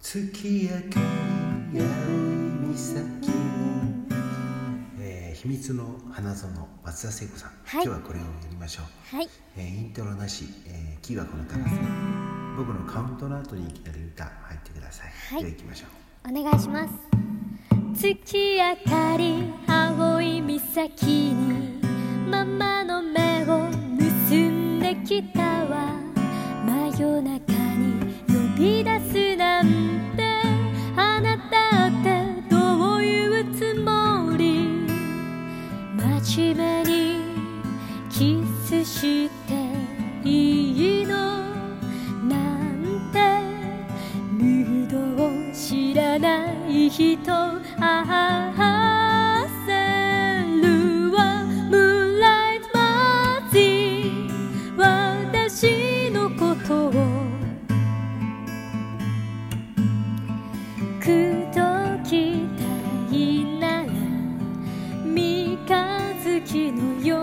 月明かり青い岬に、秘密の花園松田聖子さん、今日はこれをやりましょう。イントロなし、キーはこの高さ、僕のカウントの後にいきなり歌入ってください。では行きましょう。お願いします。月明かり青い岬にママの目を結んできたわ。真夜中に呼び出すなんて、あなたってどういうつもり。真面目にキスしていいのなんて、ムードを知らない人あせるわ。ムーンライトマージン、私のことを口説きたいなら三日月のよ